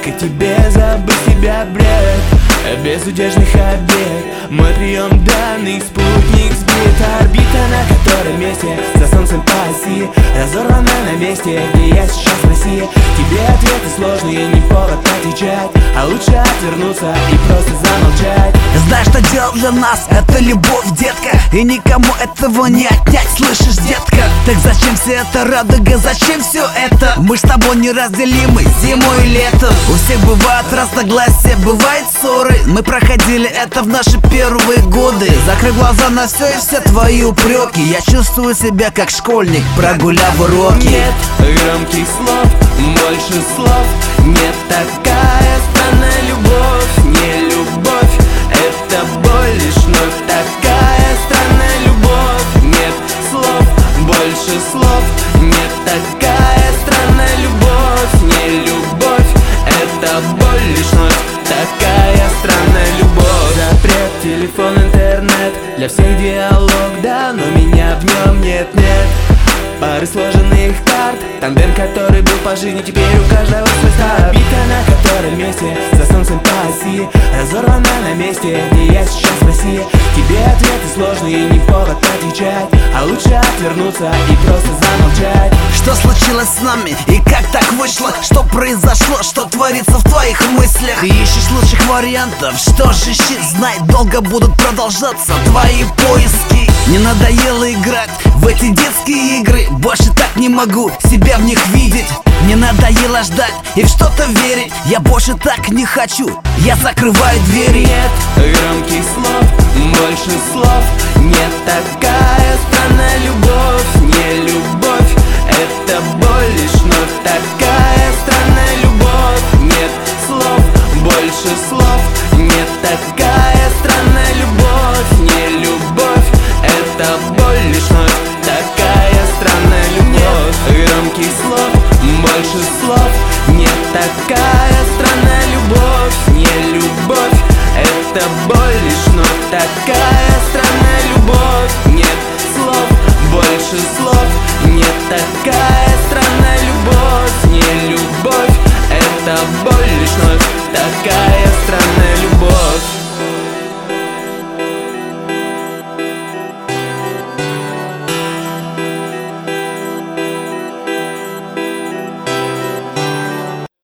Как тебе забыть себя, бред? Безудержных обед. Мой прием данных, спутник сбит. Орбита, на которой месте за солнцем по оси, разорвана на месте, где я сейчас в России. Тебе ответы сложные, не повод отвечать, а лучше отвернуться и просто замолчать. Знаешь, что дело для нас? Это любовь, детка, и никому этого не отнять, слышишь, детка? Так зачем все это радуга, зачем все это? Мы ж с тобой неразделимы зимой и летом. У всех бывают разногласия, бывает ссоры. Мы проходили это в наши первые годы. Закрой глаза на все и все твои упреки. Я чувствую себя как школьник, прогуляв уроки. Нет громких слов, больше слов. Нет, такая странная любовь. Не любовь, это боль лишь вновь. Такая странная любовь. Нет слов, больше слов. Нет, такая странная любовь. Не любовь, это боль лишь вновь. Такая странная любовь. Запрет, телефон, интернет, для всех диалог, да, но меня в нем нет-нет. Пары сложенных карт, тандем, который был по жизни, теперь у каждого свой старт. Орбита, на которой месте за солнцем по оси, разорвана на месте, где я сейчас в России. Тебе ответы сложные, не повод отвечать, а лучше отвернуться и просто замолчать. Что случилось с нами и как так вышло? Что произошло, что творится в твоих мыслях? Ты ищешь лучших вариантов, что ж ищи, знай, долго будут продолжаться твои поиски. Не надоело играть в эти детские игры, больше так не могу себя в них видеть. Мне надоело ждать и в что-то верить, я больше так не хочу, я закрываю двери. Нет громких слов, больше слов. Нет, такая странная любовь. Не любовь, это боль лишь вновь. Такая странная любовь. Нет слов, больше слов. Нет, такая странная любовь. Не любовь, это боль лишь вновь. Такая странная любовь. Нет громких слов, больше слов. Нет, такая странная любовь. Не любовь, это боль лишь вновь. Такая странная